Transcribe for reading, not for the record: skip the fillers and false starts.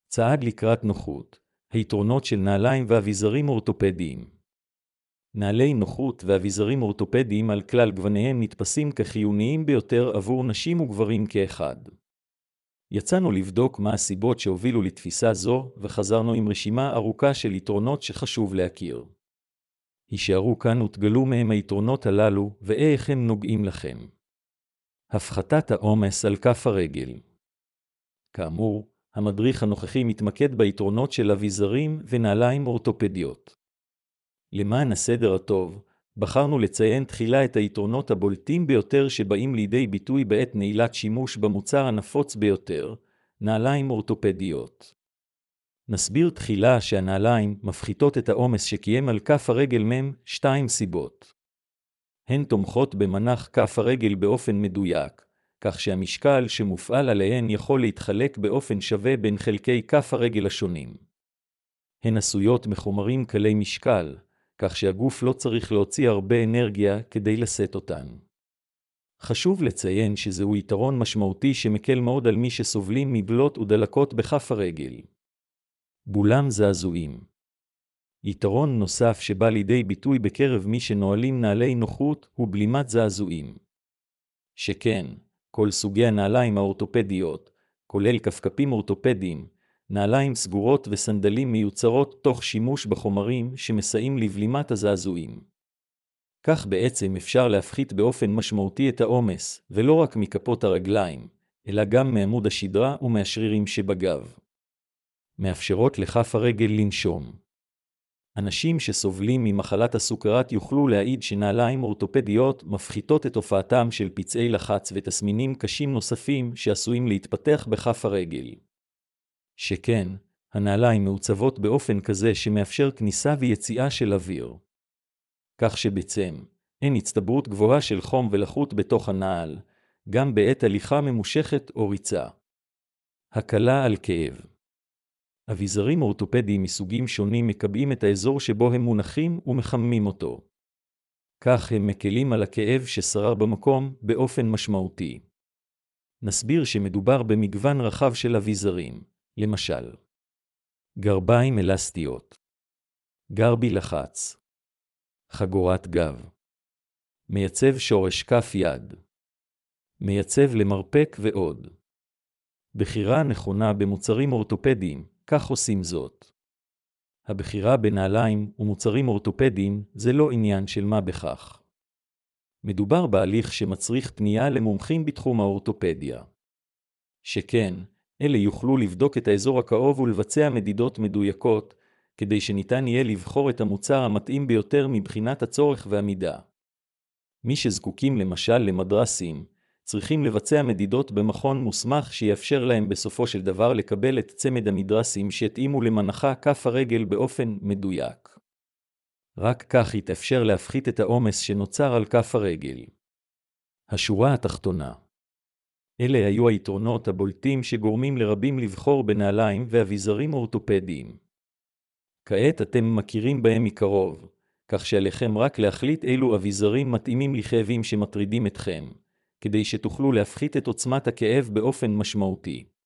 צעד לקראת נוחות, היתרונות של נעליים ואביזרים אורתופדיים. נעלי נוחות ואביזרים אורתופדיים על כלל גווניהם נתפסים כחיוניים ביותר עבור נשים וגברים כאחד. יצאנו לבדוק מה הסיבות שהובילו לתפיסה זו, וחזרנו עם רשימה ארוכה של יתרונות שחשוב להכיר. הישארו כאן ותגלו מהם היתרונות הללו, ואיך הם נוגעים לכם. הפחתת העומס על כף הרגל. כאמור, המדריך הנוכחי מתמקד ביתרונות של אביזרים ונעליים אורתופדיות. למען הסדר הטוב, בחרנו לציין תחילה את היתרונות הבולטים ביותר שבאים לידי ביטוי בעת נעילת שימוש במוצר הנפוץ ביותר, נעליים אורתופדיות. נסביר תחילה שהנעליים מפחיתות את העומס שקיים על כף הרגל שתיים סיבות. הן תומכות במנח כף הרגל באופן מדויק, כך שהמשקל שמופעל עליהן יכול להתחלק באופן שווה בין חלקי כף הרגל השונים. הן עשויות מחומרים קלי משקל, כך שהגוף לא צריך להוציא הרבה אנרגיה כדי לשאת אותן. חשוב לציין שזהו יתרון משמעותי שמקל מאוד על מי שסובלים מבלות ודלקות בכף הרגל. בולם זעזועים. יתרון נוסף שבא לידי ביטוי בקרב מי שנועלים נעלי נוחות הוא בלימת זעזועים. שכן, כל סוגי הנעליים האורתופדיות, כולל כפכפים אורתופדיים, נעליים סגורות וסנדלים מיוצרות תוך שימוש בחומרים שמסייעים לבלימת הזעזועים. כך בעצם אפשר להפחית באופן משמעותי את העומס, ולא רק מכפות הרגליים, אלא גם מעמוד השדרה ומהשרירים שבגב. מאפשרות לכף הרגל לנשום. אנשים שסובלים ממחלת הסוכרת יוכלו להעיד שנעליים אורתופדיות מפחיתות את הופעתם של פצעי לחץ ותסמינים קשים נוספים שעשויים להתפתח בכף הרגל. שכן, הנעליים מעוצבות באופן כזה שמאפשר כניסה ויציאה של אוויר. כך שבעצם, אין הצטברות גבוהה של חום ולחות בתוך הנעל, גם בעת הליכה ממושכת או ריצה. הקלה על כאב. אביזרים אורתופדיים מסוגים שונים מקבעים את האזור שבו הם מונחים ומחממים אותו. כך הם מקלים על הכאב ששרר במקום באופן משמעותי. נסביר שמדובר במגוון רחב של אביזרים, למשל, גרביים אלסטיות, גרבי לחץ, חגורת גב, מייצב שורש כף יד, מייצב למרפק ועוד. בחירה נכונה במוצרים אורתופדיים, כך עושים זאת. הבחירה בנעליים ומוצרים אורתופדיים זה לא עניין של מה בכך. מדובר בהליך שמצריך פנייה למומחים בתחום האורתופדיה. שכן, אלה יוכלו לבדוק את האזור הכאוב ולבצע מדידות מדויקות, כדי שניתן יהיה לבחור את המוצר המתאים ביותר מבחינת הצורך והמידה. מי שזקוקים למשל למדרסים, צריכים לבצע מדידות במכון מוסמך שיאפשר להם בסופו של דבר לקבל את צמד המדרסים שיתאימו למנחה כף הרגל באופן מדויק. רק כך יתאפשר להפחית את העומס שנוצר על כף הרגל. השורה התחתונה. אלה היו היתרונות הבולטים שגורמים לרבים לבחור בנעליים ואביזרים אורתופדיים. כעת אתם מכירים בהם מקרוב, כך שעליכם רק להחליט אילו אביזרים מתאימים לכאבים שמטרידים אתכם, כדי שתוכלו להפחית את עוצמת הכאב באופן משמעותי.